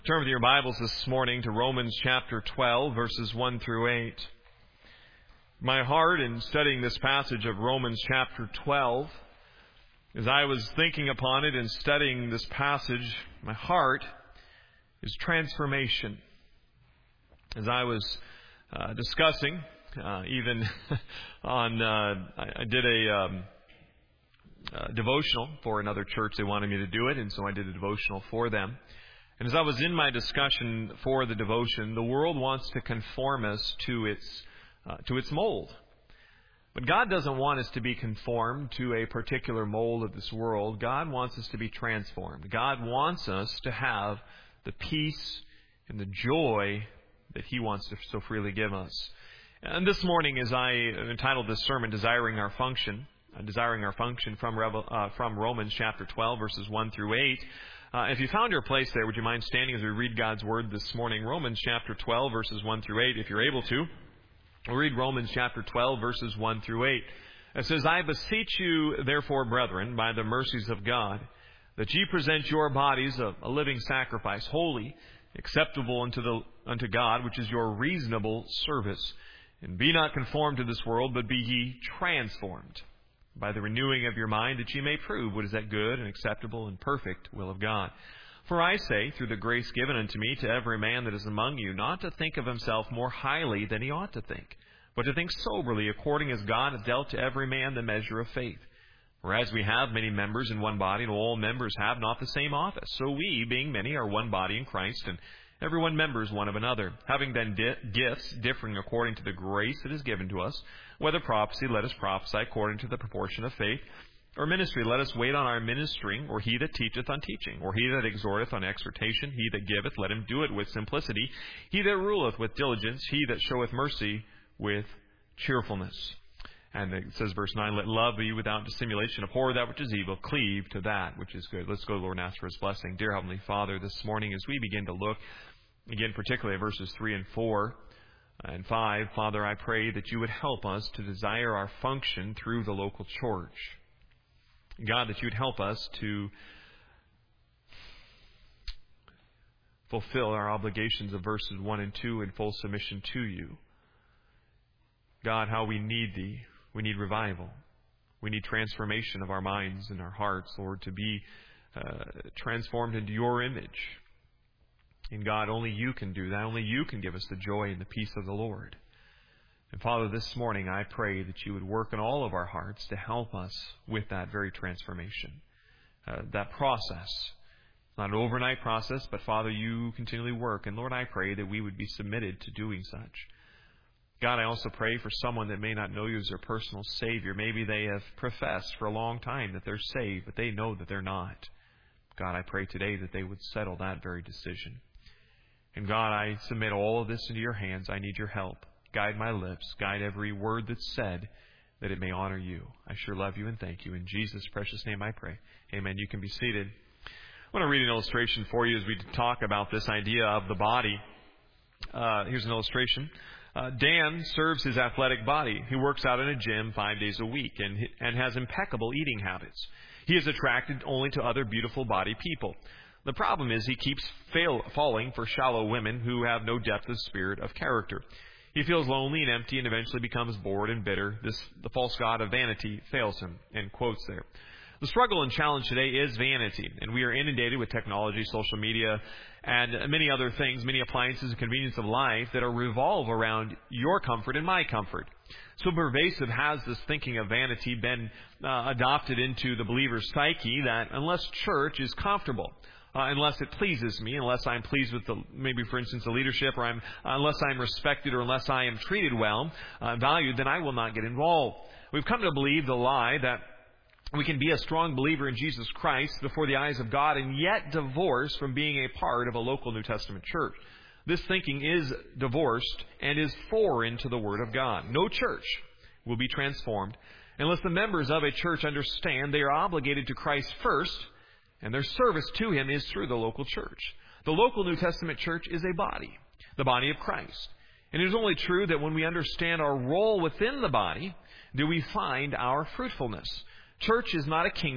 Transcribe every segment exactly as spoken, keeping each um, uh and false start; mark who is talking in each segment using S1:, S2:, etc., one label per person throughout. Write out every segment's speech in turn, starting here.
S1: Turn with your Bibles this morning to Romans chapter twelve, verses one through eight. My heart in studying this passage of Romans chapter twelve, as I was thinking upon it and studying this passage, my heart is transformation. As I was uh, discussing, uh, even on, uh, I, I did a um, uh, devotional for another church. They wanted me to do it, and so I did a devotional for them. And as I was in my discussion for the devotion, the world wants to conform us to its uh, to its mold. But God doesn't want us to be conformed to a particular mold of this world. God wants us to be transformed. God wants us to have the peace and the joy that He wants to so freely give us. And this morning, as I entitled this sermon, Desiring Our Function, uh, Desiring Our Function from, Revel, uh, from Romans chapter twelve, verses one through eight, Uh, if you found your place there, would you mind standing as we read God's Word this morning? Romans chapter twelve, verses one through eight, if you're able to. We'll read Romans chapter twelve, verses one through eight. It says, I beseech you, therefore, brethren, by the mercies of God, that ye present your bodies a, a living sacrifice, holy, acceptable unto, the, unto God, which is your reasonable service. And be not conformed to this world, but be ye transformed by the renewing of your mind, that ye may prove what is that good and acceptable and perfect will of God. For I say, through the grace given unto me, to every man that is among you, not to think of himself more highly than he ought to think, but to think soberly, according as God hath dealt to every man the measure of faith. For as we have many members in one body, and all members have not the same office, so we, being many, are one body in Christ, and every one members one of another, having then di- gifts differing according to the grace that is given to us. Whether prophecy, let us prophesy according to the proportion of faith. Or ministry, let us wait on our ministering. Or he that teacheth on teaching. Or he that exhorteth on exhortation. He that giveth, let him do it with simplicity. He that ruleth with diligence. He that showeth mercy with cheerfulness. And it says, verse nine, let love be without dissimulation. Abhor that which is evil. Cleave to that which is good. Let's go, Lord, and ask for His blessing. Dear Heavenly Father, this morning as we begin to look, again, particularly at verses three and four and five, Father, I pray that you would help us to desire our function through the local church. God, that you would help us to fulfill our obligations of verses one and two in full submission to you. God, how we need Thee. We need revival. We need transformation of our minds and our hearts, Lord, to be uh, transformed into your image. And God, only you can do that. Only you can give us the joy and the peace of the Lord. And Father, this morning I pray that you would work in all of our hearts to help us with that very transformation, uh, that process. Not an overnight process, but Father, you continually work. And Lord, I pray that we would be submitted to doing such. God, I also pray for someone that may not know you as their personal Savior. Maybe they have professed for a long time that they're saved, but they know that they're not. God, I pray today that they would settle that very decision. And God, I submit all of this into your hands. I need your help. Guide my lips. Guide every word that's said, that it may honor you. I sure love you and thank you. In Jesus' precious name I pray. Amen. You can be seated. I want to read an illustration for you as we talk about this idea of the body. Uh, here's an illustration. Uh, Dan serves his athletic body. He works out in a gym five days a week and, and has impeccable eating habits. He is attracted only to other beautiful body people. The problem is he keeps fail, falling for shallow women who have no depth of spirit of character. He feels lonely and empty and eventually becomes bored and bitter. This, the false god of vanity fails him. End quotes there. The struggle and challenge today is vanity, and we are inundated with technology, social media, and many other things, many appliances and convenience of life that are revolve around your comfort and my comfort. So pervasive has this thinking of vanity been uh, adopted into the believer's psyche that unless church is comfortable, Uh, unless it pleases me, unless I'm pleased with the, maybe for instance the leadership, or I'm uh, unless I'm respected, or unless I am treated well, uh, valued, then I will not get involved. We've come to believe the lie that we can be a strong believer in Jesus Christ before the eyes of God and yet divorced from being a part of a local New Testament church. This thinking is divorced and is foreign to the Word of God. No church will be transformed unless the members of a church understand they are obligated to Christ first, and their service to Him is through the local church. The local New Testament church is a body, the body of Christ. And it is only true that when we understand our role within the body, do we find our fruitfulness. Church is not a kingdom.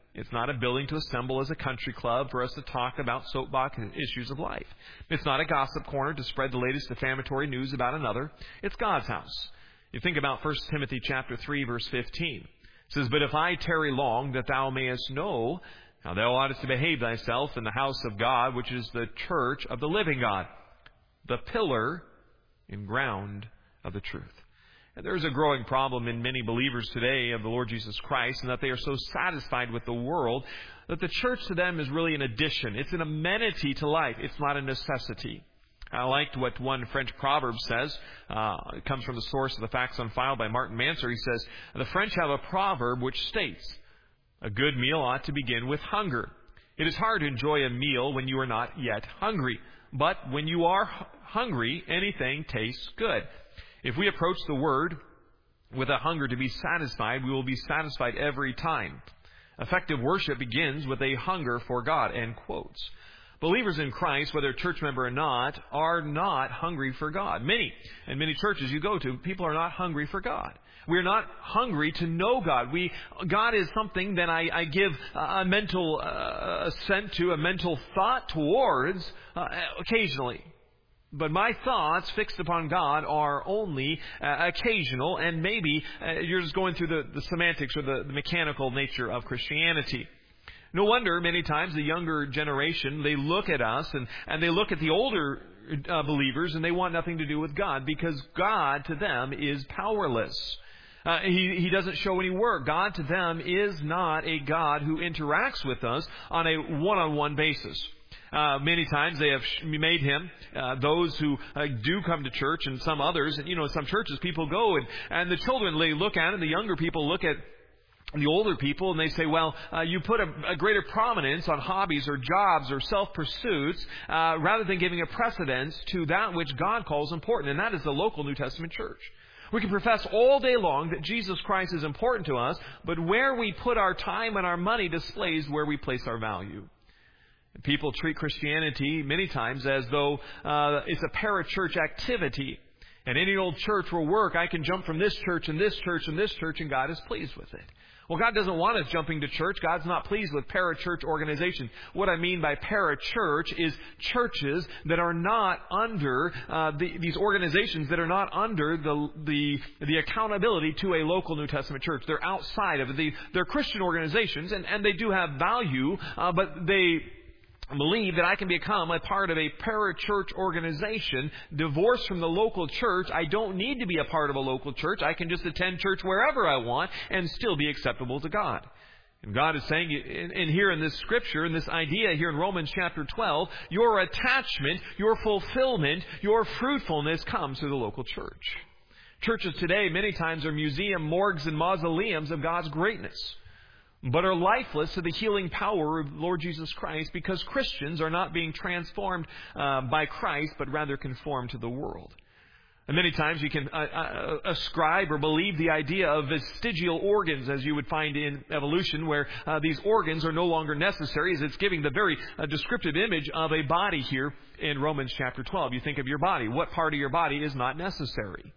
S1: It's not a building to assemble as a country club for us to talk about soapbox issues of life. It's not a gossip corner to spread the latest defamatory news about another. It's God's house. You think about First Timothy chapter three, verse fifteen. It says, "But if I tarry long, that thou mayest know how thou oughtest to behave thyself in the house of God, which is the church of the living God, the pillar and ground of the truth." And there is a growing problem in many believers today of the Lord Jesus Christ, and that they are so satisfied with the world that the church to them is really an addition. It's an amenity to life. It's not a necessity. I liked what one French proverb says. Uh, it comes from the source of the Facts on File by Martin Manser. He says, "The French have a proverb which states, a good meal ought to begin with hunger. It is hard to enjoy a meal when you are not yet hungry. But when you are hungry, anything tastes good." If we approach the Word with a hunger to be satisfied, we will be satisfied every time. Effective worship begins with a hunger for God, end quotes. Believers in Christ, whether a church member or not, are not hungry for God. Many, and many churches you go to, people are not hungry for God. We're not hungry to know God. We, God is something that I, I give a mental uh, assent to, a mental thought towards uh, occasionally. But my thoughts fixed upon God are only uh, occasional, and maybe uh, you're just going through the, the semantics or the, the mechanical nature of Christianity. No wonder many times the younger generation, they look at us and, and they look at the older uh, believers and they want nothing to do with God, because God to them is powerless. Uh, he, he doesn't show any work. God to them is not a God who interacts with us on a one-on-one basis. Uh, many times they have made him, uh, those who uh, do come to church and some others, and you know, some churches people go and, and the children, they look at it, and the younger people look at the older people, and they say, well, uh, you put a, a greater prominence on hobbies or jobs or self-pursuits uh, rather than giving a precedence to that which God calls important, and that is the local New Testament church. We can profess all day long that Jesus Christ is important to us, but where we put our time and our money displays where we place our value. People treat Christianity many times as though uh, it's a parachurch activity. And any old church will work. I can jump from this church and this church and this church, and God is pleased with it. Well, God doesn't want us jumping to church. God's not pleased with parachurch organizations. What I mean by parachurch is churches that are not under, uh, the, these organizations that are not under the, the, the accountability to a local New Testament church. They're outside of it. They, they're Christian organizations, and, and they do have value, uh, but they believe that I can become a part of a parachurch organization, divorced from the local church. I don't need to be a part of a local church. I can just attend church wherever I want and still be acceptable to God. And God is saying, and here in this scripture, in this idea here in Romans chapter twelve, your attachment, your fulfillment, your fruitfulness comes through the local church. Churches today many times are museum, morgues, and mausoleums of God's greatness, but are lifeless to the healing power of Lord Jesus Christ, because Christians are not being transformed uh, by Christ, but rather conformed to the world. And many times you can uh, uh, ascribe or believe the idea of vestigial organs, as you would find in evolution, where uh, these organs are no longer necessary, as it's giving the very uh, descriptive image of a body here in Romans chapter twelve. You think of your body. What part of your body is not necessary?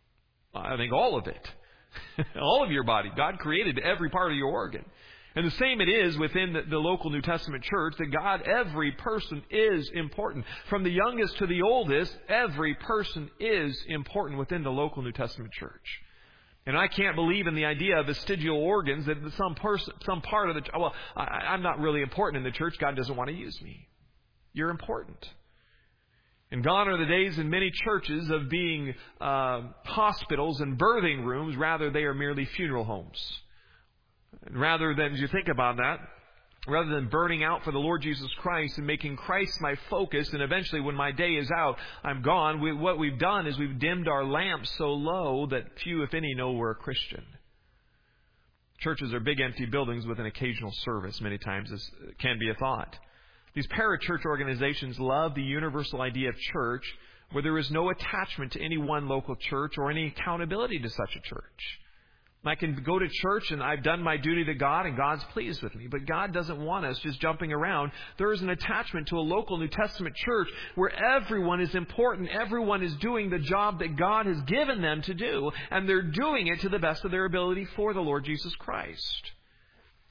S1: I think all of it. All of your body. God created every part of your organ. And the same it is within the, the local New Testament church, that God, every person is important. From the youngest to the oldest, every person is important within the local New Testament church. And I can't believe in the idea of vestigial organs, that some person, some part of the, well, I, I'm not really important in the church. God doesn't want to use me. You're important. And gone are the days in many churches of being uh, hospitals and birthing rooms. Rather, they are merely funeral homes. And rather than, as you think about that, rather than burning out for the Lord Jesus Christ and making Christ my focus, and eventually when my day is out, I'm gone, we, what we've done is we've dimmed our lamps so low that few, if any, know we're a Christian. Churches are big empty buildings with an occasional service. Many times this can be a thought. These parachurch organizations love the universal idea of church, where there is no attachment to any one local church or any accountability to such a church. I can go to church and I've done my duty to God and God's pleased with me. But God doesn't want us just jumping around. There is an attachment to a local New Testament church where everyone is important. Everyone is doing the job that God has given them to do. And they're doing it to the best of their ability for the Lord Jesus Christ.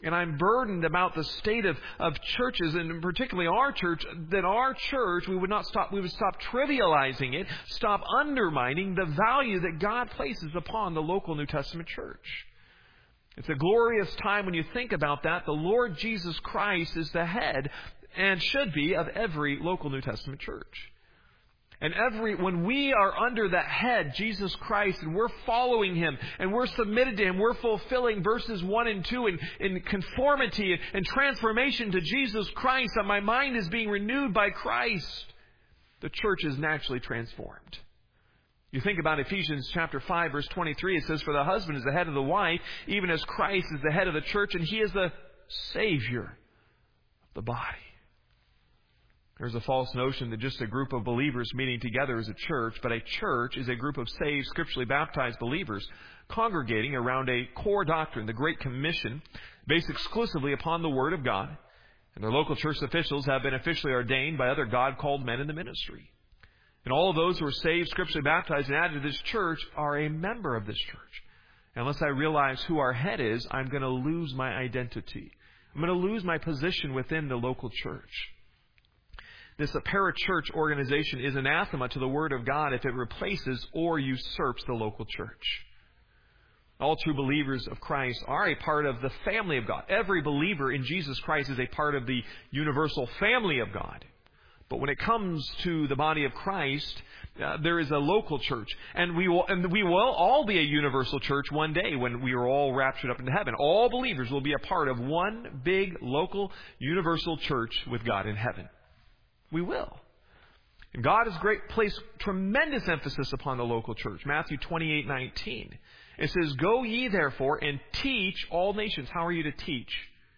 S1: And I'm burdened about the state of, of churches, and particularly our church, that our church, we would not stop, we would stop trivializing it, stop undermining the value that God places upon the local New Testament church. It's a glorious time when you think about that. The Lord Jesus Christ is the head, and should be, of every local New Testament church. And every, when we are under that head, Jesus Christ, and we're following Him, and we're submitted to Him, we're fulfilling verses one and two in, in conformity and transformation to Jesus Christ, that my mind is being renewed by Christ, the church is naturally transformed. You think about Ephesians chapter five, verse twenty-three, it says, "For the husband is the head of the wife, even as Christ is the head of the church, and He is the Savior of the body." There's a false notion that just a group of believers meeting together is a church, but a church is a group of saved, scripturally baptized believers congregating around a core doctrine, the Great Commission, based exclusively upon the Word of God. And their local church officials have been officially ordained by other God-called men in the ministry. And all of those who are saved, scripturally baptized, and added to this church are a member of this church. Unless I realize who our head is, I'm going to lose my identity. I'm going to lose my position within the local church. This parachurch organization is anathema to the Word of God if it replaces or usurps the local church. All true believers of Christ are a part of the family of God. Every believer in Jesus Christ is a part of the universal family of God. But when it comes to the body of Christ, uh, there is a local church. And we will and we will all be a universal church one day when we are all raptured up into heaven. All believers will be a part of one big local universal church with God in heaven. We will. And God has great placed tremendous emphasis upon the local church. Matthew twenty-eight nineteen. It says, "Go ye therefore and teach all nations." How are you to teach?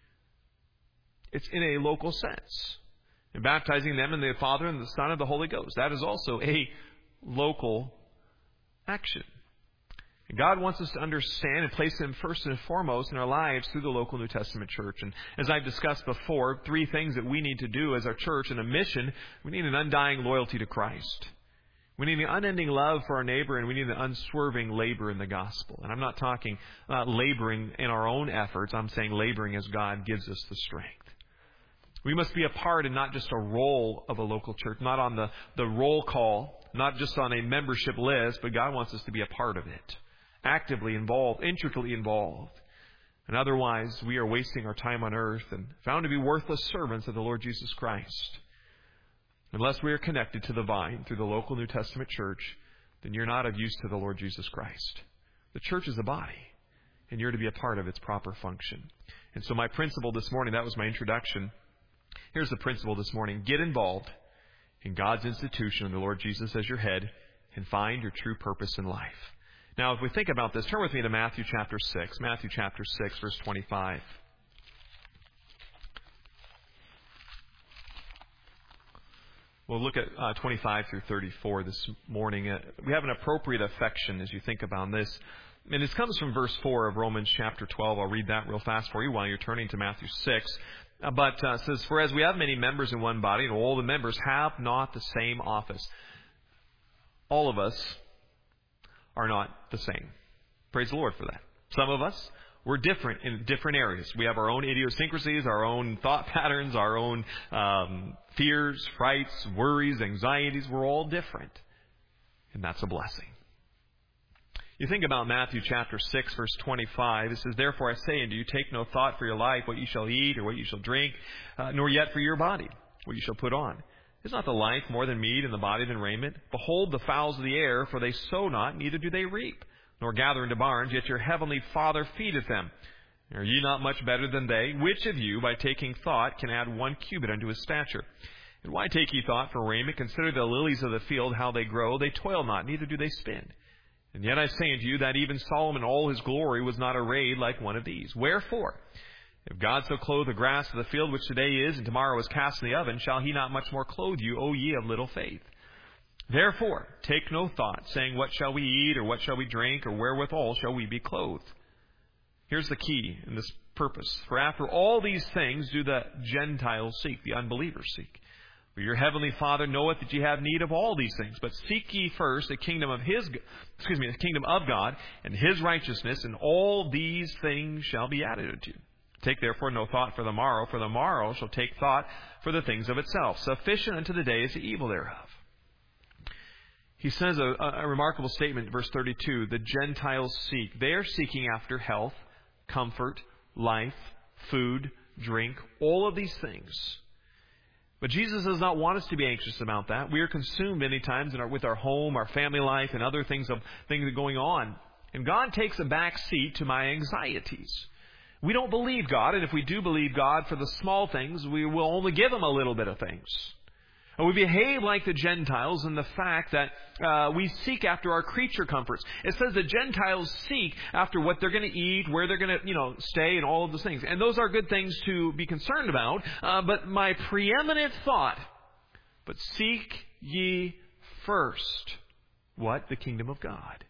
S1: It's in a local sense. And baptizing them in the Father and the Son and the Holy Ghost. That is also a local action. And God wants us to understand and place Him first and foremost in our lives through the local New Testament church. And as I've discussed before, three things that we need to do as our church and a mission. We need an undying loyalty to Christ. We need an unending love for our neighbor, and we need an unswerving labor in the gospel. And I'm not talking uh, laboring in our own efforts. I'm saying laboring as God gives us the strength. We must be a part and not just a role of a local church, not on the, the roll call, not just on a membership list, but God wants us to be a part of it. Actively involved, intricately involved. And otherwise, we are wasting our time on earth and found to be worthless servants of the Lord Jesus Christ. Unless we are connected to the vine through the local New Testament church, then you're not of use to the Lord Jesus Christ. The church is a body, and you're to be a part of its proper function. And so my principle this morning, that was my introduction. Here's the principle this morning. Get involved in God's institution and the Lord Jesus as your head, and find your true purpose in life. Now, if we think about this, turn with me to Matthew chapter six. Matthew chapter six, verse twenty-five. We'll look at uh, twenty-five through thirty-four this morning. Uh, we have an appropriate affection as you think about this. And this comes from verse four of Romans chapter twelve. I'll read that real fast for you while you're turning to Matthew six. Uh, but uh, it says, "For as we have many members in one body, and all the members have not the same office." All of us are not the same. Praise the Lord for that. Some of us, we're different in different areas. We have our own idiosyncrasies, our own thought patterns, our own um, fears, frights, worries, anxieties. We're all different. And that's a blessing. You think about Matthew chapter six, verse twenty-five. It says, "Therefore I say unto you, take no thought for your life, what you shall eat or what you shall drink, uh, nor yet for your body, what you shall put on. Is not the life more than meat, and the body than raiment? Behold the fowls of the air, for they sow not, neither do they reap, nor gather into barns, yet your heavenly Father feedeth them. Are ye not much better than they? Which of you, by taking thought, can add one cubit unto his stature? And why take ye thought for raiment? Consider the lilies of the field, how they grow. They toil not, neither do they spin. And yet I say unto you that even Solomon in all his glory was not arrayed like one of these. Wherefore, if God so clothe the grass of the field, which today is, and tomorrow is cast in the oven, shall He not much more clothe you, O ye of little faith? Therefore, take no thought, saying, what shall we eat, or what shall we drink, or wherewithal shall we be clothed?" Here's the key in this purpose. "For after all these things do the Gentiles seek," the unbelievers seek. "For your heavenly Father knoweth that ye have need of all these things. But seek ye first the kingdom of His, excuse me, the kingdom of God, and His righteousness, and all these things shall be added unto you. Take therefore no thought for the morrow, for the morrow shall take thought for the things of itself. Sufficient unto the day is the evil thereof. He says a, a remarkable statement, verse thirty-two, the Gentiles seek. They are seeking after health, comfort, life, food, drink, all of these things. But Jesus does not want us to be anxious about that. We are consumed many times in our, with our home, our family life, and other things of things going on. And God takes a back seat to my anxieties. We don't believe God, and if we do believe God for the small things, we will only give Him a little bit of things. And we behave like the Gentiles in the fact that uh, we seek after our creature comforts. It says the Gentiles seek after what they're going to eat, where they're going to, you know, stay, and all of those things. And those are good things to be concerned about. Uh, but my preeminent thought, but seek ye first, what? The kingdom of God.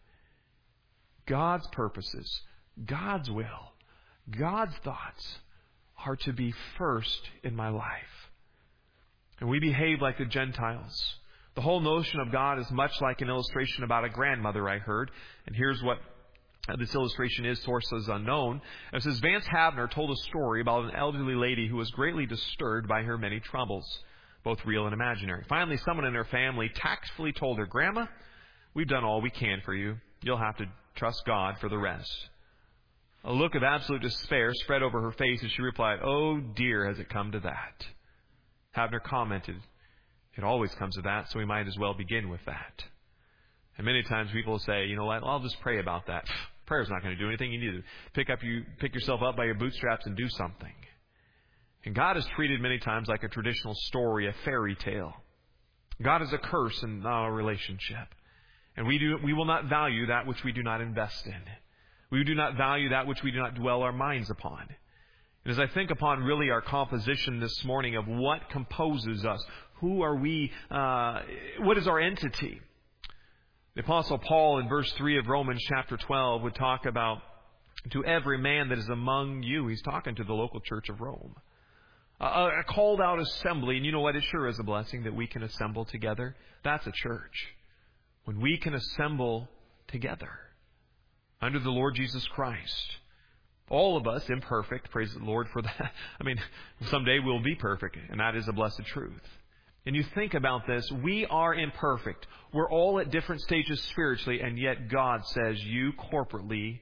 S1: God's purposes, God's will, God's thoughts are to be first in my life. And we behave like the Gentiles. The whole notion of God is much like an illustration about a grandmother I heard. And here's what this illustration is, sources unknown. It says, Vance Havner told a story about an elderly lady who was greatly disturbed by her many troubles, both real and imaginary. Finally, someone in her family tactfully told her, Grandma, we've done all we can for you. You'll have to trust God for the rest. A look of absolute despair spread over her face as she replied, oh dear, has it come to that? Havner commented, it always comes to that, so we might as well begin with that. And many times people will say, you know what, I'll just pray about that. Prayer's not going to do anything. You need to pick up you pick yourself up by your bootstraps and do something. And God is treated many times like a traditional story, a fairy tale. God is a curse in our relationship. And we do we will not value that which we do not invest in. We do not value that which we do not dwell our minds upon. And as I think upon really our composition this morning of what composes us, who are we, uh, what is our entity? The Apostle Paul in verse three of Romans chapter twelve would talk about, to every man that is among you, he's talking to the local church of Rome. A, a called out assembly, and you know what, it sure is a blessing that we can assemble together. That's a church. When we can assemble together under the Lord Jesus Christ. All of us imperfect, praise the Lord for that. I mean, someday we'll be perfect, and that is a blessed truth. And you think about this, we are imperfect. We're all at different stages spiritually, and yet God says you corporately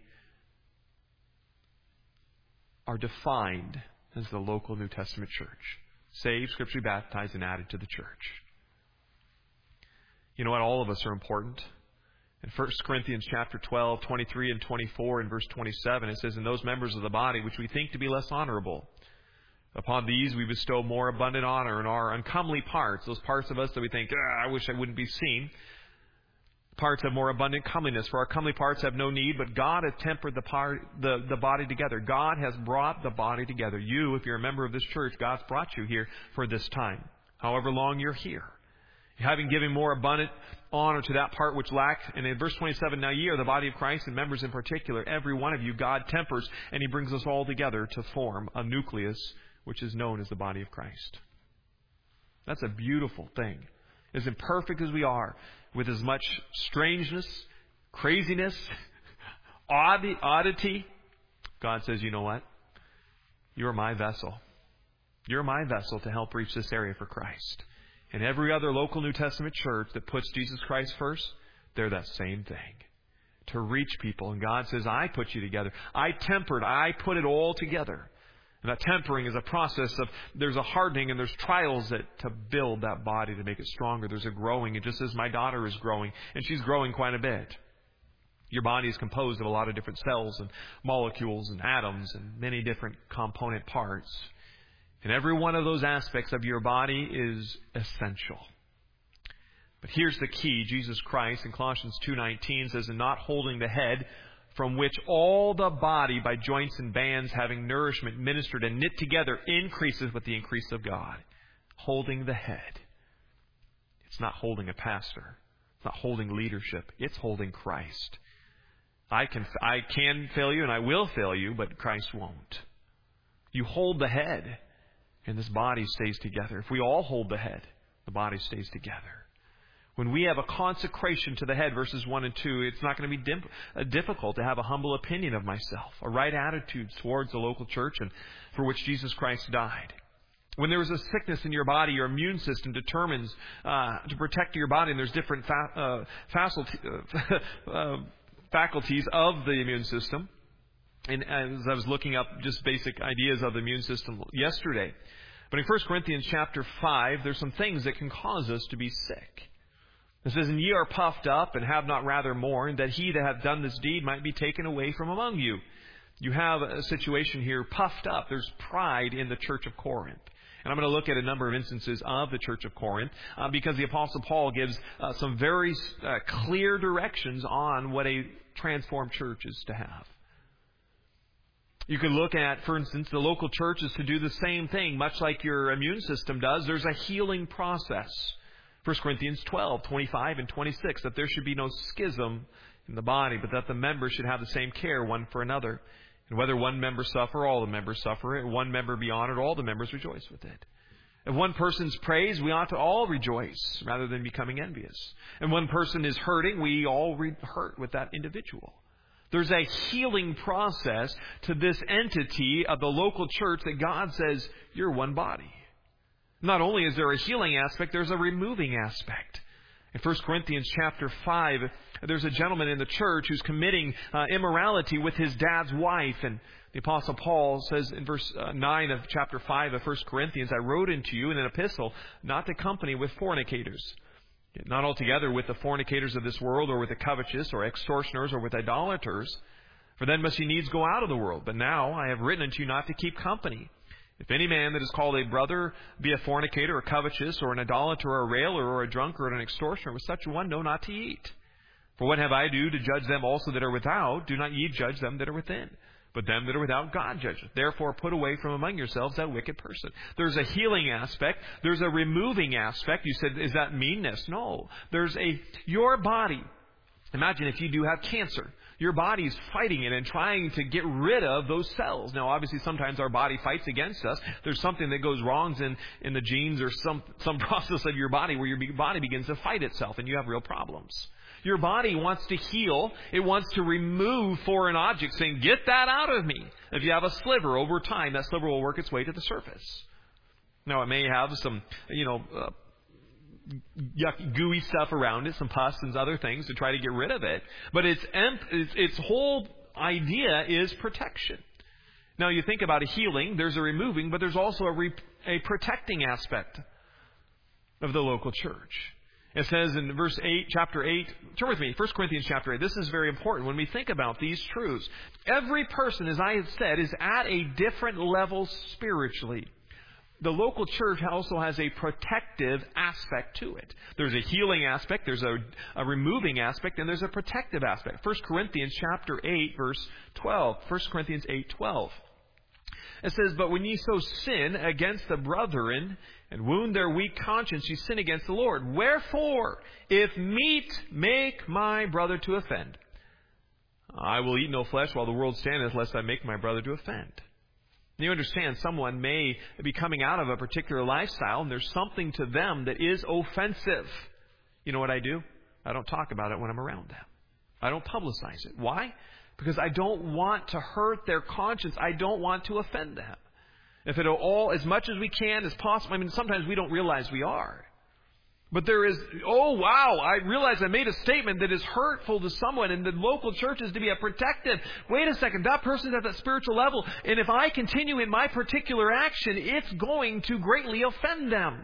S1: are defined as the local New Testament church. Saved, scripturally baptized, and added to the church. You know what? All of us are important. In First Corinthians chapter twelve, twenty-three and twenty-four and verse twenty-seven, it says, and those members of the body which we think to be less honorable, upon these we bestow more abundant honor, in our uncomely parts, those parts of us that we think, ah, I wish I wouldn't be seen. Parts have more abundant comeliness, for our comely parts have no need, but God hath tempered the, part, the, the body together. God has brought the body together. You, if you're a member of this church, God's brought you here for this time, however long you're here. Having given more abundant honor to that part which lacked. And in verse twenty-seven, now ye are the body of Christ, and members in particular. Every one of you God tempers, and He brings us all together to form a nucleus, which is known as the body of Christ. That's a beautiful thing. As imperfect as we are, with as much strangeness, craziness, odd, oddity, God says, you know what? You're my vessel. You're my vessel to help reach this area for Christ. And every other local New Testament church that puts Jesus Christ first, they're that same thing. To reach people. And God says, I put you together. I tempered. I put it all together. And that tempering is a process of, there's a hardening and there's trials that to build that body to make it stronger. There's a growing. And just as my daughter is growing, and she's growing quite a bit. Your body is composed of a lot of different cells and molecules and atoms and many different component parts. And every one of those aspects of your body is essential. But here's the key. Jesus Christ in Colossians two nineteen says, and not holding the head, from which all the body by joints and bands having nourishment ministered and knit together increases with the increase of God. Holding the head. It's not holding a pastor. It's not holding leadership. It's holding Christ. I can, I can fail you and I will fail you, but Christ won't. You hold the head. And this body stays together. If we all hold the head, the body stays together. When we have a consecration to the head, verses one and two, it's not going to be dim- uh, difficult to have a humble opinion of myself, a right attitude towards the local church and for which Jesus Christ died. When there is a sickness in your body, your immune system determines uh, to protect your body, and there's different fa- uh, facility, uh, uh, faculties of the immune system. And as I was looking up just basic ideas of the immune system yesterday, but in First Corinthians chapter five, there's some things that can cause us to be sick. It says, "And ye are puffed up, and have not rather mourned, that he that hath done this deed might be taken away from among you." You have a situation here, puffed up. There's pride in the church of Corinth. And I'm going to look at a number of instances of the church of Corinth uh, because the Apostle Paul gives uh, some very uh, clear directions on what a transformed church is to have. You could look at, for instance, the local church is to do the same thing, much like your immune system does. There's a healing process. First Corinthians twelve, twenty-five and twenty-six, that there should be no schism in the body, but that the members should have the same care one for another. And whether one member suffer, all the members suffer it. One member be honored, all the members rejoice with it. If one person's praised, we ought to all rejoice rather than becoming envious. And one person is hurting, we all re- hurt with that individual. There's a healing process to this entity of the local church that God says, you're one body. Not only is there a healing aspect, there's a removing aspect. In First Corinthians chapter five, there's a gentleman in the church who's committing uh, immorality with his dad's wife. And the Apostle Paul says in verse uh, nine of chapter five of First Corinthians, "I wrote unto you in an epistle not to company with fornicators, not altogether with the fornicators of this world, or with the covetous, or extortioners, or with idolaters. For then must ye needs go out of the world. But now I have written unto you not to keep company. If any man that is called a brother be a fornicator, or covetous, or an idolater, or a railer, or a drunkard, or an extortioner, with such a one know not to eat. For what have I to do to judge them also that are without? Do not ye judge them that are within. But them that are without God judgeth. Therefore put away from among yourselves that wicked person." There's a healing aspect. There's a removing aspect. You said, is that meanness? No. There's a, your body. Imagine if you do have cancer. Your body's fighting it and trying to get rid of those cells. Now, obviously, sometimes our body fights against us. There's something that goes wrong in, in the genes or some, some process of your body where your body begins to fight itself and you have real problems. Your body wants to heal. It wants to remove foreign objects, saying, get that out of me. If you have a sliver, over time, that sliver will work its way to the surface. Now, it may have some, you know, uh, yuck, gooey stuff around it, some pus and other things to try to get rid of it. But its, its, its whole idea is protection. Now, you think about a healing, there's a removing, but there's also a, re, a protecting aspect of the local church. It says in verse eight, chapter eight, turn with me, First Corinthians chapter eight. This is very important when we think about these truths. Every person, as I have said, is at a different level spiritually. The local church also has a protective aspect to it. There's a healing aspect, there's a, a removing aspect, and there's a protective aspect. First Corinthians chapter eight, verse twelve. First Corinthians eight, twelve. It says, "But when ye so sin against the brethren, and wound their weak conscience, ye sin against the Lord. Wherefore, if meat make my brother to offend, I will eat no flesh while the world standeth, lest I make my brother to offend." You understand, someone may be coming out of a particular lifestyle, and there's something to them that is offensive. You know what I do? I don't talk about it when I'm around them. I don't publicize it. Why? Because I don't want to hurt their conscience. I don't want to offend them. If it all, as much as we can, as possible. I mean, sometimes we don't realize we are. But there is, oh wow, I realize I made a statement that is hurtful to someone, and the local church is to be a protective. Wait a second, that person's at that spiritual level, and if I continue in my particular action, it's going to greatly offend them.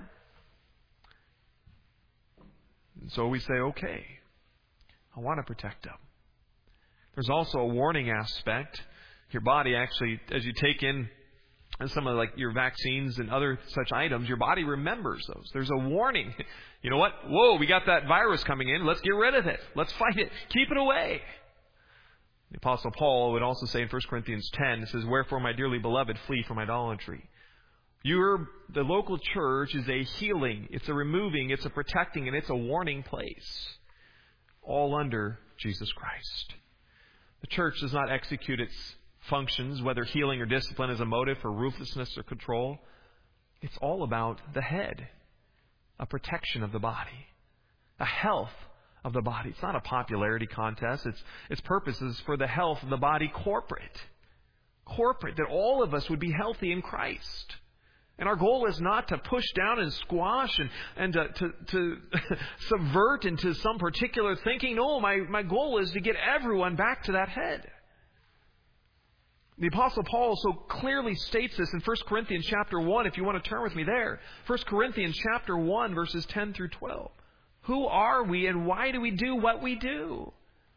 S1: And so we say, okay, I want to protect them. There's also a warning aspect. Your body actually, as you take in and some of like your vaccines and other such items, your body remembers those. There's a warning. You know what? Whoa, we got that virus coming in. Let's get rid of it. Let's fight it. Keep it away. The Apostle Paul would also say in First Corinthians ten, it says, "Wherefore, my dearly beloved, flee from idolatry." Your, the local church is a healing. It's a removing. It's a protecting. And it's a warning place. All under Jesus Christ. The church does not execute its functions, whether healing or discipline, as a motive for ruthlessness or control. It's all about the head, a protection of the body. The health of the body. It's not a popularity contest. It's, its purpose is for the health of the body corporate. Corporate, that all of us would be healthy in Christ. And our goal is not to push down and squash and, and to, to, to subvert into some particular thinking. No, my, my goal is to get everyone back to that head. The Apostle Paul so clearly states this in First Corinthians chapter one, if you want to turn with me there. First Corinthians chapter one, verses ten through twelve. Who are we and why do we do what we do?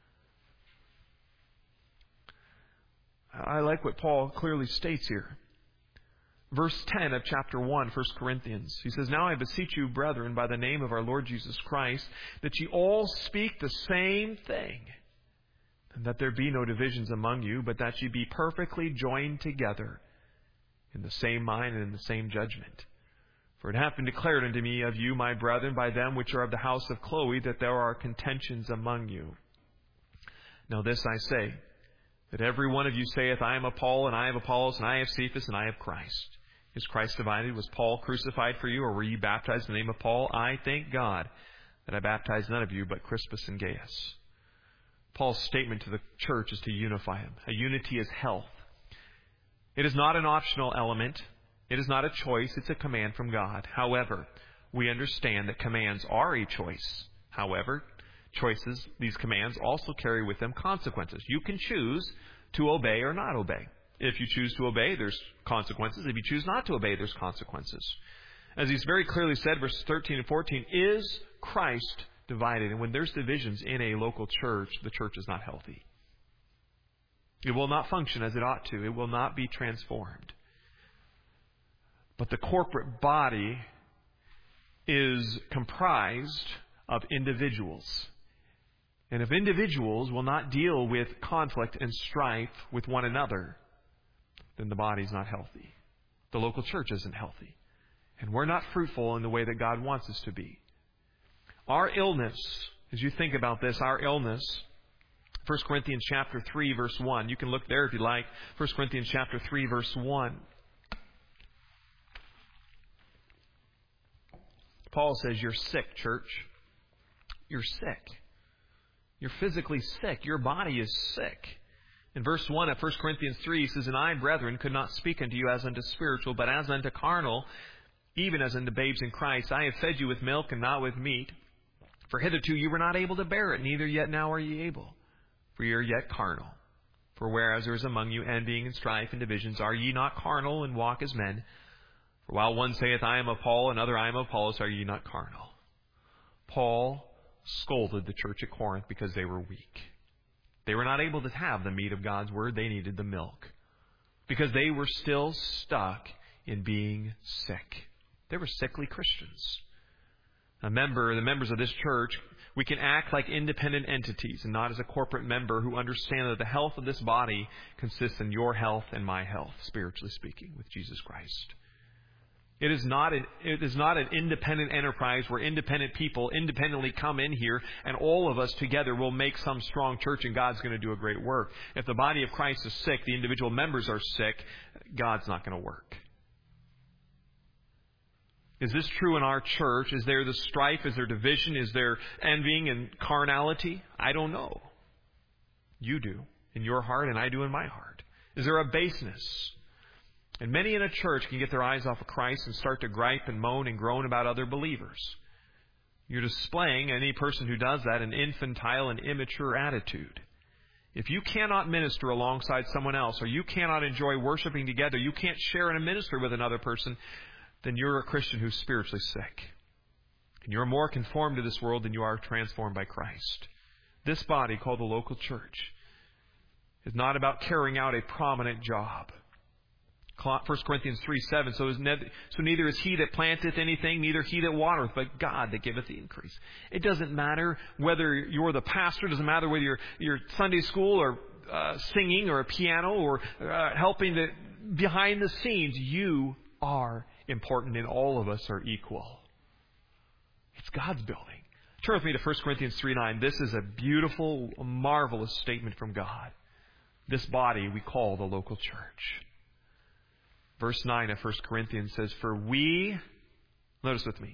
S1: I like what Paul clearly states here. Verse ten of chapter one, First Corinthians. He says, Now I beseech you, brethren, by the name of our Lord Jesus Christ, that ye all speak the same thing, and that there be no divisions among you, but that ye be perfectly joined together in the same mind and in the same judgment. For it hath been declared unto me of you, my brethren, by them which are of the house of Chloe, that there are contentions among you. Now this I say, that every one of you saith, I am of Paul, and I am Apollos, and I have Cephas, and I have Christ. Is Christ divided? Was Paul crucified for you, or were you baptized in the name of Paul? I thank God that I baptized none of you but Crispus and Gaius. Paul's statement to the church is to unify them. A unity is health. It is not an optional element. It is not a choice. It's a command from God. However, we understand that commands are a choice. However, choices, these commands, also carry with them consequences. You can choose to obey or not obey. If you choose to obey, there's consequences. If you choose not to obey, there's consequences. As he's very clearly said, verses thirteen and fourteen, is Christ divided? And when there's divisions in a local church, the church is not healthy. It will not function as it ought to. It will not be transformed. But the corporate body is comprised of individuals. And if individuals will not deal with conflict and strife with one another, then the body's not healthy. The local church isn't healthy. And we're not fruitful in the way that God wants us to be. Our illness, as you think about this, our illness, First Corinthians chapter three, verse one. You can look there if you like. First Corinthians chapter three, verse one. Paul says, you're sick, church. You're sick. You're physically sick. Your body is sick. In verse one of First Corinthians three, he says, And I, brethren, could not speak unto you as unto spiritual, but as unto carnal, even as unto babes in Christ. I have fed you with milk and not with meat. For hitherto you were not able to bear it, neither yet now are ye able. For ye are yet carnal. For whereas there is among you envying and strife and divisions, are ye not carnal and walk as men? For while one saith, I am of Paul, and another, I am of Apollos, are ye not carnal? Paul scolded the church at Corinth because they were weak. They were not able to have the meat of God's word. They needed the milk. Because they were still stuck in being sick. They were sickly Christians. A member, the members of this church, we can act like independent entities and not as a corporate member who understand that the health of this body consists in your health and my health, spiritually speaking, with Jesus Christ. It is not an, it is not an independent enterprise where independent people independently come in here and all of us together will make some strong church and God's going to do a great work. If the body of Christ is sick, the individual members are sick, God's not going to work. Is this true in our church? Is there the strife? Is there division? Is there envying and carnality? I don't know. You do in your heart and I do in my heart. Is there a baseness? And many in a church can get their eyes off of Christ and start to gripe and moan and groan about other believers. You're displaying, any person who does that, an infantile and immature attitude. If you cannot minister alongside someone else, or you cannot enjoy worshiping together, you can't share in a ministry with another person, then you're a Christian who's spiritually sick. And you're more conformed to this world than you are transformed by Christ. This body, called the local church, is not about carrying out a prominent job. First Corinthians three seven, so, is ne- so neither is he that planteth anything, neither he that watereth, but God that giveth the increase. It doesn't matter whether you're the pastor, it doesn't matter whether you're, you're Sunday school or uh, singing or a piano or uh, helping the, behind the scenes. You are important and all of us are equal. It's God's building. Turn with me to First Corinthians three nine. This is a beautiful, marvelous statement from God. This body we call the local church. Verse nine of First Corinthians says, For we, notice with me,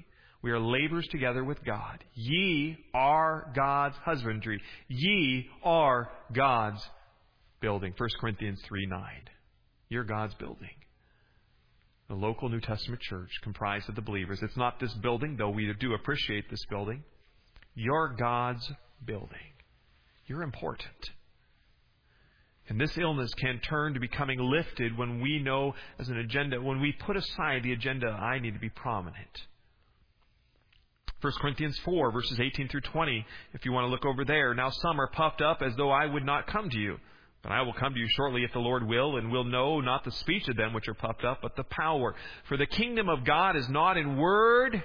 S1: We are laborers together with God. Ye are God's husbandry. Ye are God's building. First Corinthians three nine. You're God's building. The local New Testament church comprised of the believers. It's not this building, though we do appreciate this building. You're God's building. You're important. And this illness can turn to becoming lifted when we know as an agenda, when we put aside the agenda, I need to be prominent. First Corinthians four, verses eighteen through twenty, if you want to look over there. Now some are puffed up as though I would not come to you. But I will come to you shortly if the Lord will, and will know not the speech of them which are puffed up, but the power. For the kingdom of God is not in word.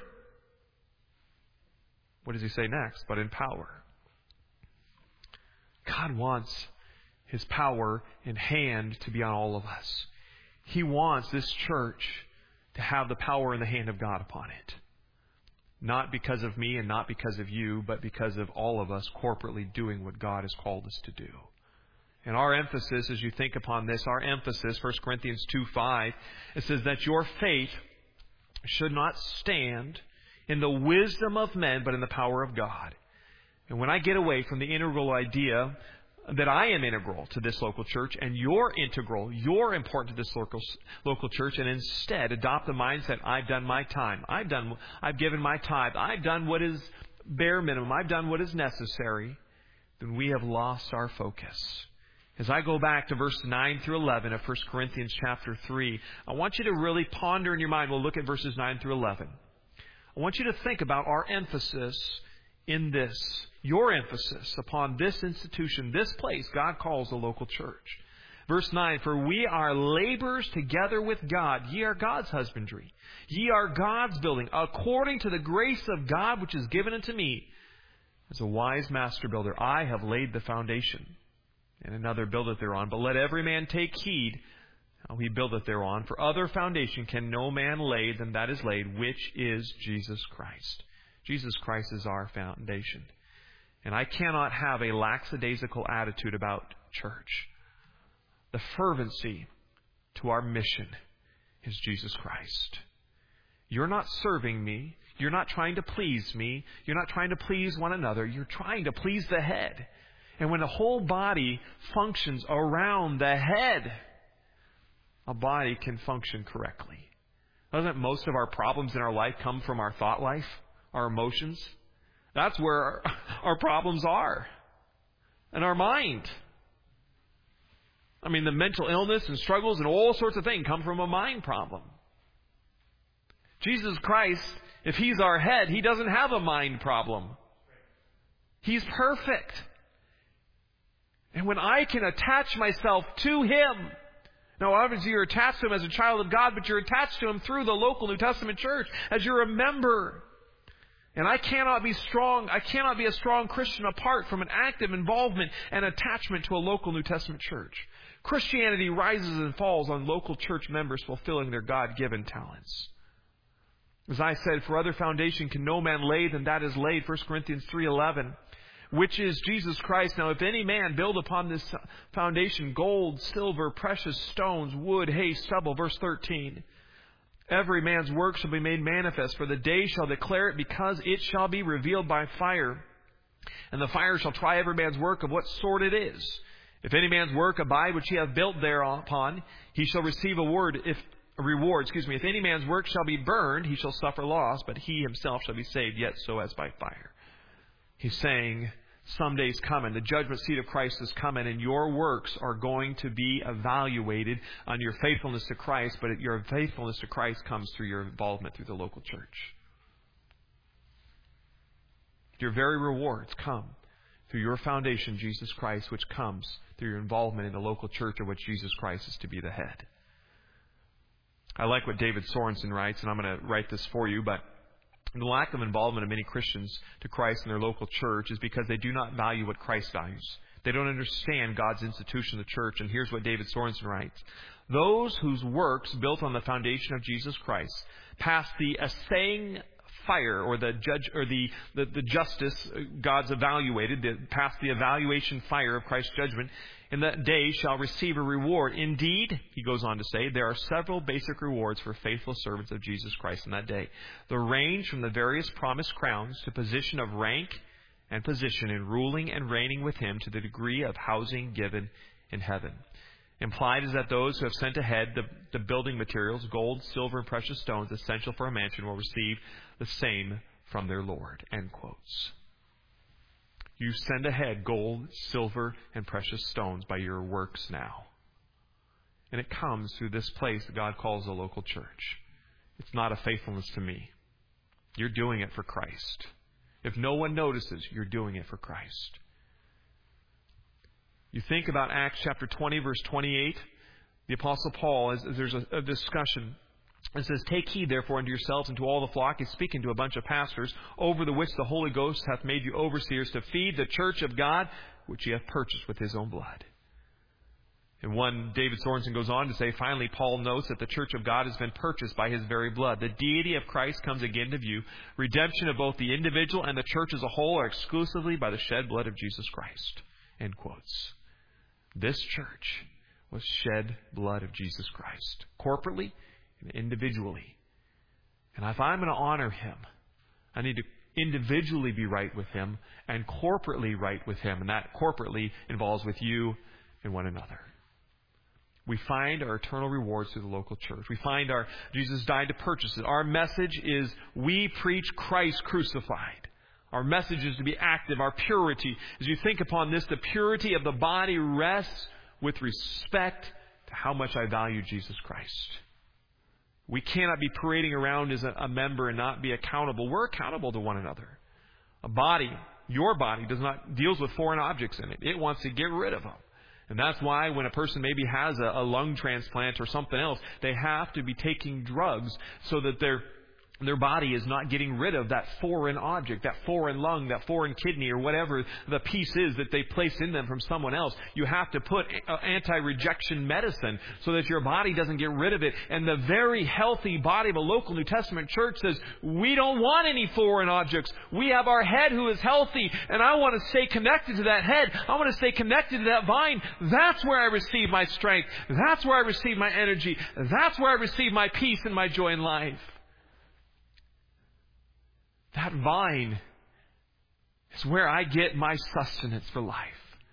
S1: What does he say next? But in power. God wants His power in hand to be on all of us. He wants this church to have the power in the hand of God upon it. Not because of me and not because of you, but because of all of us corporately doing what God has called us to do. And our emphasis, as you think upon this, our emphasis, First Corinthians two five, it says that your faith should not stand in the wisdom of men, but in the power of God. And when I get away from the integral idea that I am integral to this local church and you're integral, you're important to this local local church, and instead adopt the mindset, I've done my time, I've done, I've given my tithe, I've done what is bare minimum, I've done what is necessary, then we have lost our focus. As I go back to verse nine through eleven of First Corinthians chapter three, I want you to really ponder in your mind. We'll look at verses nine through eleven. I want you to think about our emphasis in this, your emphasis upon this institution, this place God calls the local church. Verse nine, for we are laborers together with God. Ye are God's husbandry. Ye are God's building, according to the grace of God which is given unto me. As a wise master builder, I have laid the foundation, and another buildeth thereon. But let every man take heed how he buildeth thereon. For other foundation can no man lay than that is laid, which is Jesus Christ. Jesus Christ is our foundation. And I cannot have a lackadaisical attitude about church. The fervency to our mission is Jesus Christ. You're not serving me. You're not trying to please me. You're not trying to please one another. You're trying to please the head. And when the whole body functions around the head, a body can function correctly. Doesn't most of our problems in our life come from our thought life, our emotions? That's where our, our problems are. And our mind. I mean, the mental illness and struggles and all sorts of things come from a mind problem. Jesus Christ, if He's our head, He doesn't have a mind problem. He's perfect. And when I can attach myself to Him, now obviously you're attached to Him as a child of God, but you're attached to Him through the local New Testament church as you're a member. And I cannot be strong, I cannot be a strong Christian apart from an active involvement and attachment to a local New Testament church. Christianity rises and falls on local church members fulfilling their God-given talents. As I said, for other foundation can no man lay than that is laid, First Corinthians three eleven. Which is Jesus Christ. Now, if any man build upon this foundation gold, silver, precious stones, wood, hay, stubble. Verse thirteen. Every man's work shall be made manifest, for the day shall declare it, because it shall be revealed by fire. And the fire shall try every man's work of what sort it is. If any man's work abide which he hath built thereupon, he shall receive a word, if a reward, excuse me. If any man's work shall be burned, he shall suffer loss, but he himself shall be saved, yet so as by fire. He's saying, someday's coming. The judgment seat of Christ is coming, and your works are going to be evaluated on your faithfulness to Christ, but your faithfulness to Christ comes through your involvement through the local church. Your very rewards come through your foundation, Jesus Christ, which comes through your involvement in the local church of which Jesus Christ is to be the head. I like what David Sorensen writes, and I'm going to write this for you, but the lack of involvement of many Christians to Christ in their local church is because they do not value what Christ values. They don't understand God's institution, the church. And here's what David Sorensen writes. Those whose works built on the foundation of Jesus Christ pass the assaying fire, or the judge, or the, the, the justice God's evaluated, the, pass the evaluation fire of Christ's judgment in that day shall receive a reward. Indeed, he goes on to say, there are several basic rewards for faithful servants of Jesus Christ in that day. They range from the various promised crowns to position of rank and position in ruling and reigning with him to the degree of housing given in heaven. Implied is that those who have sent ahead the, the building materials, gold, silver, and precious stones essential for a mansion will receive the same from their Lord. End quotes. You send ahead gold, silver, and precious stones by your works now. And it comes through this place that God calls a local church. It's not a faithfulness to me. You're doing it for Christ. If no one notices, you're doing it for Christ. You think about Acts chapter twenty, verse twenty-eight. The Apostle Paul, as, as there's a, a discussion, it says, take heed therefore unto yourselves and to all the flock. He's speaking to a bunch of pastors, over the which the Holy Ghost hath made you overseers, to feed the church of God, which he hath purchased with his own blood. And one, David Sorensen goes on to say, finally, Paul notes that the church of God has been purchased by his very blood. The deity of Christ comes again to view. Redemption of both the individual and the church as a whole are exclusively by the shed blood of Jesus Christ. End quotes. This church was shed blood of Jesus Christ, corporately and individually. And if I'm going to honor him, I need to individually be right with him and corporately right with him. And that corporately involves with you and one another. We find our eternal rewards through the local church. We find our Jesus died to purchase it. Our message is we preach Christ crucified. Our message is to be active. Our purity, as you think upon this, the purity of the body rests with respect to how much I value Jesus Christ. We cannot be parading around as a member and not be accountable. We're accountable to one another. A body, your body, does not deals with foreign objects in it. It wants to get rid of them. And that's why when a person maybe has a, a lung transplant or something else, they have to be taking drugs so that their their body is not getting rid of that foreign object, that foreign lung, that foreign kidney, or whatever the piece is that they place in them from someone else. You have to put anti-rejection medicine so that your body doesn't get rid of it. And the very healthy body of a local New Testament church says, we don't want any foreign objects. We have our head who is healthy, and I want to stay connected to that head. I want to stay connected to that vine. That's where I receive my strength. That's where I receive my energy. That's where I receive my peace and my joy in life. That vine is where I get my sustenance for life.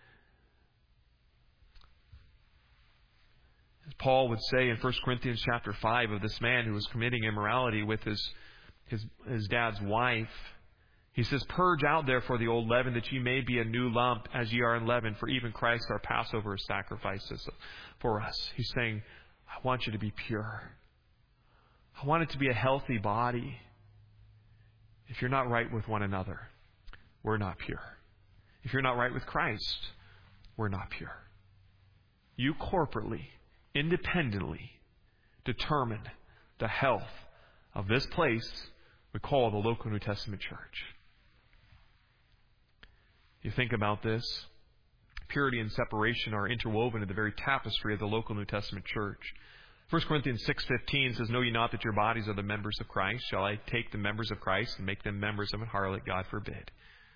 S1: As Paul would say in First Corinthians chapter five of this man who was committing immorality with his, his, his dad's wife, he says, purge out therefore the old leaven, that ye may be a new lump, as ye are unleavened, for even Christ our Passover is sacrifices for us. He's saying, I want you to be pure. I want it to be a healthy body. If you're not right with one another, we're not pure. If you're not right with Christ, we're not pure. You corporately, independently, determine the health of this place we call the local New Testament church. You think about this, purity and separation are interwoven in the very tapestry of the local New Testament church. First Corinthians six fifteen says, know ye not that your bodies are the members of Christ? Shall I take the members of Christ and make them members of an harlot? God forbid.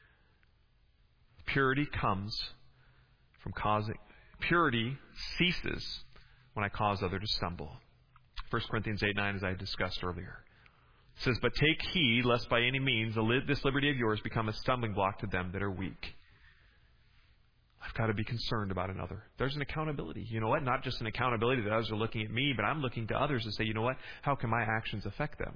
S1: Purity comes from causing... Purity ceases when I cause others to stumble. First Corinthians eight nine, as I discussed earlier. It says, but take heed, lest by any means this liberty of yours become a stumbling block to them that are weak. I've got to be concerned about another. There's an accountability. You know what? Not just an accountability that others are looking at me, but I'm looking to others to say, you know what? How can my actions affect them?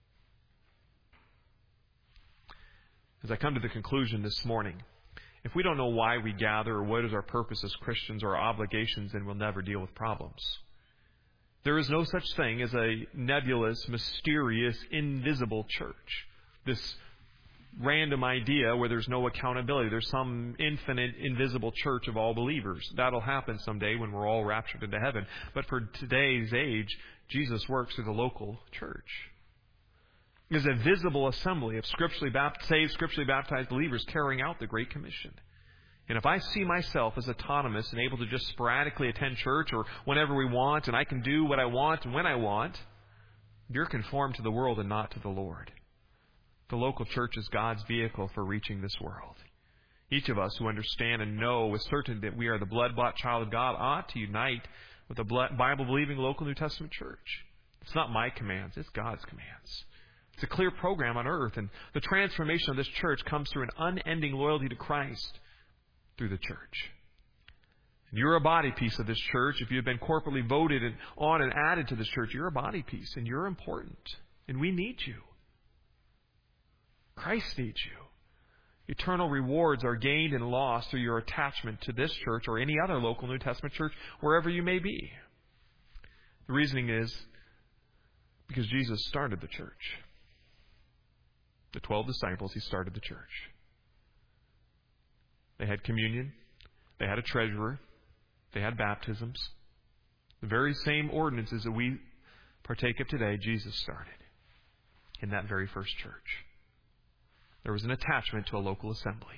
S1: As I come to the conclusion this morning, if we don't know why we gather or what is our purpose as Christians or our obligations, then we'll never deal with problems. There is no such thing as a nebulous, mysterious, invisible church. This random idea where there's no accountability. There's some infinite, invisible church of all believers. That'll happen someday when we're all raptured into heaven. But for today's age, Jesus works through the local church. There's a visible assembly of scripturally baptized, saved, scripturally baptized believers carrying out the Great Commission. And if I see myself as autonomous and able to just sporadically attend church or whenever we want, and I can do what I want and when I want, you're conformed to the world and not to the Lord. The local church is God's vehicle for reaching this world. Each of us who understand and know with certainty that we are the blood-bought child of God ought to unite with the Bible-believing local New Testament church. It's not my commands, it's God's commands. It's a clear program on earth, and the transformation of this church comes through an unending loyalty to Christ through the church. And you're a body piece of this church. If you've been corporately voted and on and added to this church, you're a body piece, and you're important. And we need you. Christ needs you. Eternal rewards are gained and lost through your attachment to this church or any other local New Testament church, wherever you may be. The reasoning is because Jesus started the church. The twelve disciples, He started the church. They had communion. They had a treasurer. They had baptisms. The very same ordinances that we partake of today, Jesus started in that very first church. There was an attachment to a local assembly.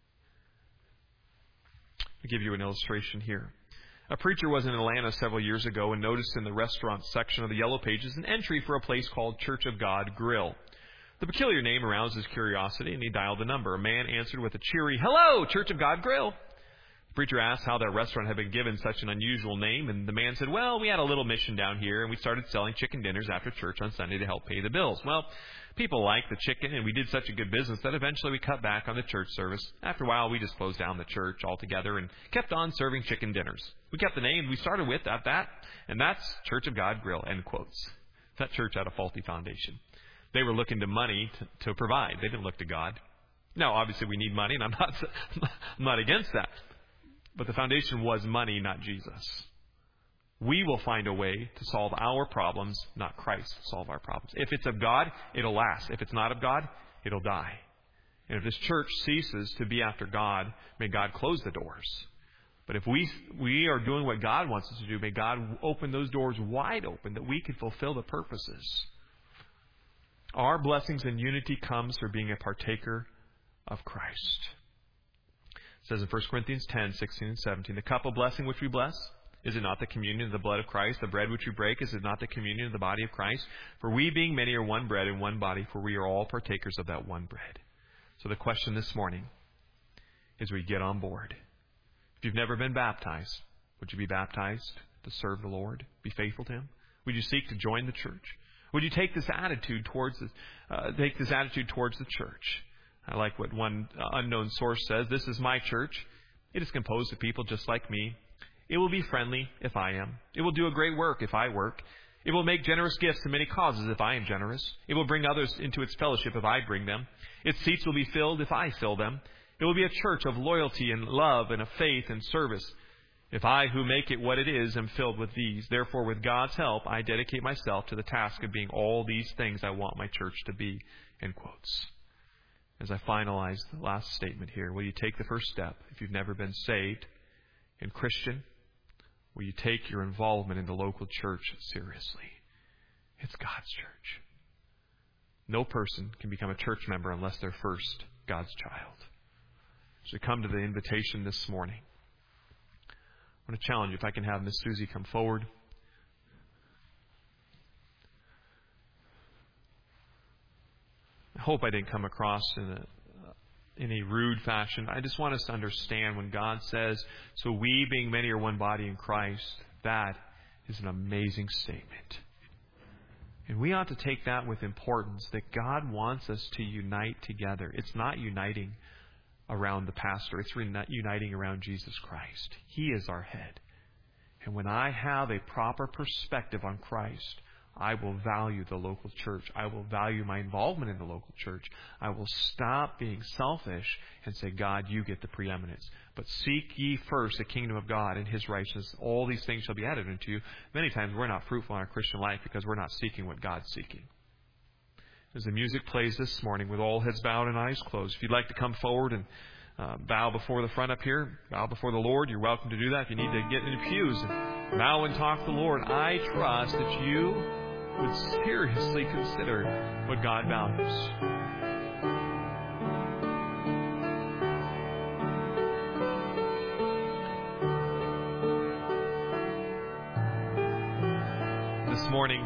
S1: I'll give you an illustration here. A preacher was in Atlanta several years ago and noticed in the restaurant section of the Yellow Pages an entry for a place called Church of God Grill. The peculiar name aroused his curiosity, and he dialed the number. A man answered with a cheery, "Hello, Church of God Grill." The preacher asked how that restaurant had been given such an unusual name, and the man said, "Well, we had a little mission down here, and we started selling chicken dinners after church on Sunday to help pay the bills. Well, people liked the chicken, and we did such a good business that eventually we cut back on the church service. After a while, we just closed down the church altogether and kept on serving chicken dinners. We kept the name we started with at that, and that's Church of God Grill," end quotes. That church had a faulty foundation. They were looking to money to, to provide. They didn't look to God. Now, obviously, we need money, and I'm not, I'm not against that. But the foundation was money, not Jesus. We will find a way to solve our problems, not Christ solve our problems. If it's of God, it'll last. If it's not of God, it'll die. And if this church ceases to be after God, may God close the doors. But if we we are doing what God wants us to do, may God open those doors wide open that we can fulfill the purposes. Our blessings and unity comes through being a partaker of Christ. It says in First Corinthians ten, sixteen and seventeen, "The cup of blessing which we bless, is it not the communion of the blood of Christ? The bread which we break, is it not the communion of the body of Christ? For we being many are one bread and one body, for we are all partakers of that one bread." So the question this morning is, we get on board. If you've never been baptized, would you be baptized to serve the Lord, be faithful to Him? Would you seek to join the church? Would you take this attitude towards the, uh, take this attitude towards the church? I like what one unknown source says. "This is my church. It is composed of people just like me. It will be friendly if I am. It will do a great work if I work. It will make generous gifts to many causes if I am generous. It will bring others into its fellowship if I bring them. Its seats will be filled if I fill them. It will be a church of loyalty and love and of faith and service if I who make it what it is am filled with these. Therefore, with God's help, I dedicate myself to the task of being all these things I want my church to be." End quotes. As I finalize the last statement here, will you take the first step if you've never been saved and Christian? Will you take your involvement in the local church seriously? It's God's church. No person can become a church member unless they're first God's child. As we come to the invitation this morning, I want to challenge you, if I can have Miss Susie come forward. I hope I didn't come across in a in a rude fashion. I just want us to understand when God says, "So we being many are one body in Christ," that is an amazing statement. And we ought to take that with importance, that God wants us to unite together. It's not uniting around the pastor. It's uniting around Jesus Christ. He is our head. And when I have a proper perspective on Christ, I will value the local church. I will value my involvement in the local church. I will stop being selfish and say, "God, you get the preeminence. But seek ye first the kingdom of God and His righteousness. All these things shall be added unto you." Many times we're not fruitful in our Christian life because we're not seeking what God's seeking. As the music plays this morning with all heads bowed and eyes closed, if you'd like to come forward and uh, bow before the front up here, bow before the Lord, you're welcome to do that. If you need to get in the pews and bow and talk to the Lord, I trust that you would seriously consider what God values. This morning,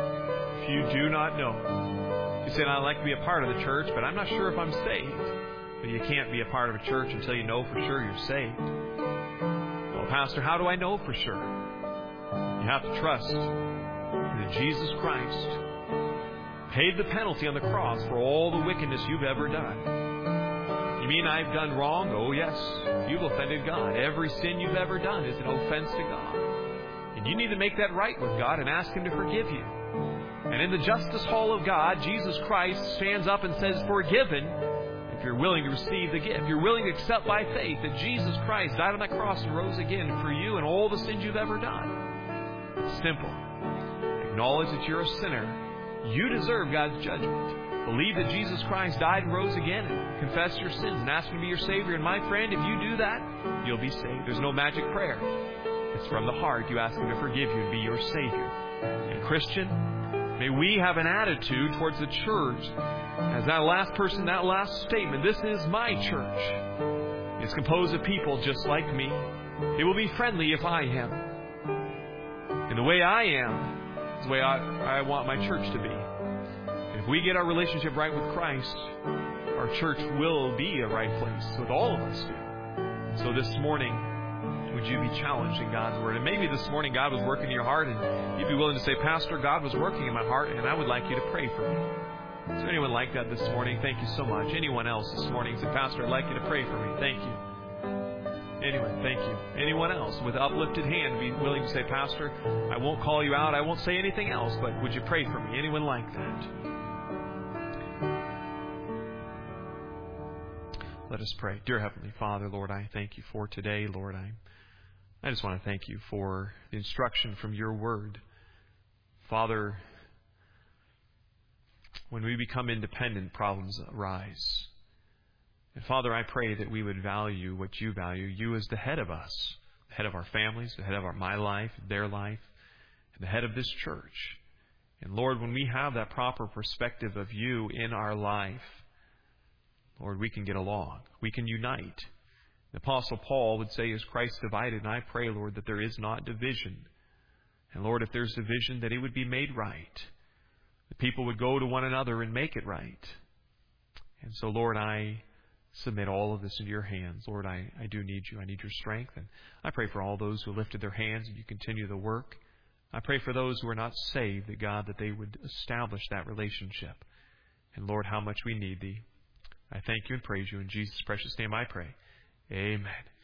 S1: if you do not know, you say, "I'd like to be a part of the church, but I'm not sure if I'm saved." But you can't be a part of a church until you know for sure you're saved. Well, Pastor, how do I know for sure? You have to trust that Jesus Christ paid the penalty on the cross for all the wickedness you've ever done. You mean I've done wrong? Oh, yes. You've offended God. Every sin you've ever done is an offense to God. And you need to make that right with God and ask Him to forgive you. And in the justice hall of God, Jesus Christ stands up and says, forgiven, if you're willing to receive the gift. You're willing to accept by faith that Jesus Christ died on that cross and rose again for you and all the sins you've ever done. It's simple. Acknowledge that you're a sinner. You deserve God's judgment. Believe that Jesus Christ died and rose again, and confess your sins and ask Him to be your Savior. And my friend, if you do that, you'll be saved. There's no magic prayer. It's from the heart. You ask Him to forgive you and be your Savior. And Christian, may we have an attitude towards the church as that last person, that last statement, this is my church. It's composed of people just like me. It will be friendly if I am. And the way I am is the way I, I want my church to be. If we get our relationship right with Christ, our church will be a right place with all of us do. So this morning, would you be challenged in God's Word? And maybe this morning God was working in your heart and you'd be willing to say, Pastor, God was working in my heart and I would like you to pray for me. Is there anyone like that this morning? Thank you so much. Anyone else this morning say, Pastor, I'd like you to pray for me. Thank you. Anyone, thank you. Anyone else with uplifted hand be willing to say, Pastor, I won't call you out. I won't say anything else, but would you pray for me? Anyone like that? Let us pray. Dear Heavenly Father, Lord, I thank you for today. Lord, I I just want to thank you for the instruction from your word. Father, when we become independent, problems arise. And Father, I pray that we would value what you value, you as the head of us, the head of our families, the head of our, my life, their life, and the head of this church. And Lord, when we have that proper perspective of you in our life, Lord, we can get along. We can unite. The Apostle Paul would say, is Christ divided? And I pray, Lord, that there is not division. And Lord, if there's division, that it would be made right. The people would go to one another and make it right. And so, Lord, I submit all of this into your hands. Lord, I, I do need you. I need your strength. And I pray for all those who lifted their hands and you continue the work. I pray for those who are not saved, that God, that they would establish that relationship. And Lord, how much we need thee. I thank you and praise you. In Jesus' precious name I pray. Amen.